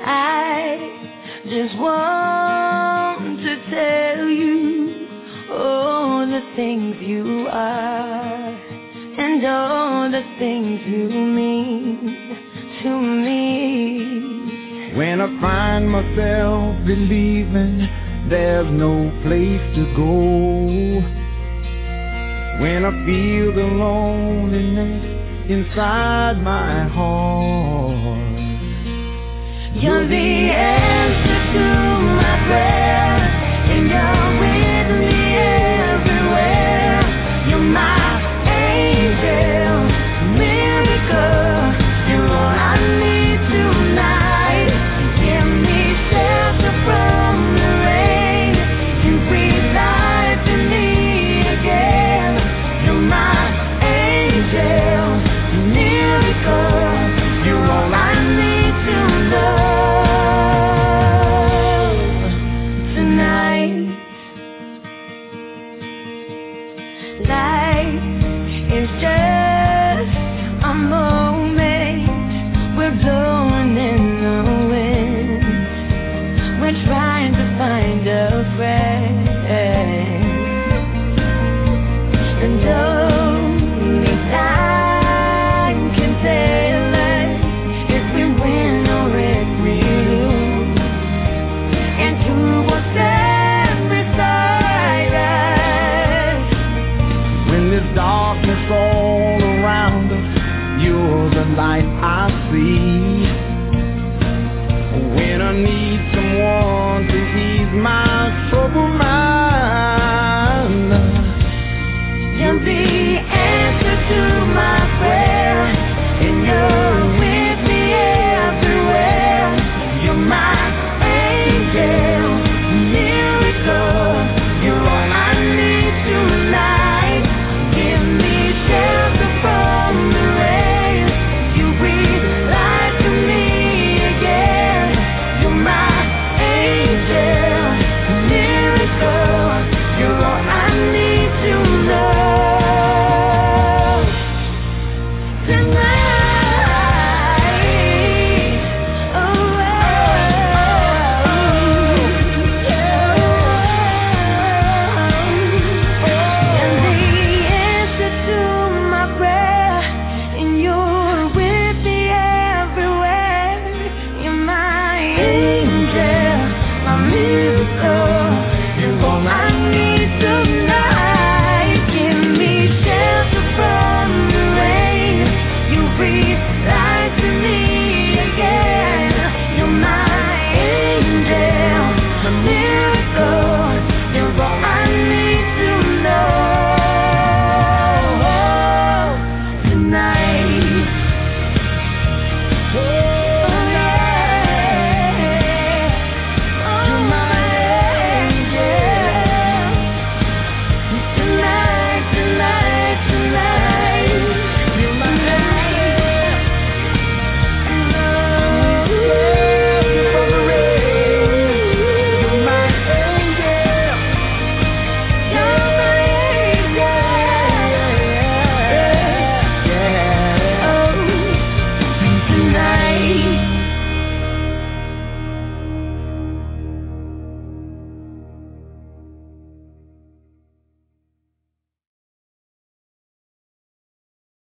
I just want to tell you all the things you are and all the things you mean to me. When I find myself believing there's no place to go, when I feel the loneliness inside my heart, you're the answer to my prayers, and you're with me everywhere. You're my angel, miracle. You're all I need tonight. Give me shelter from the rain. You breathe life in me again. You're my angel, miracle. You're all I need to know. Life is just a moment we're blowing.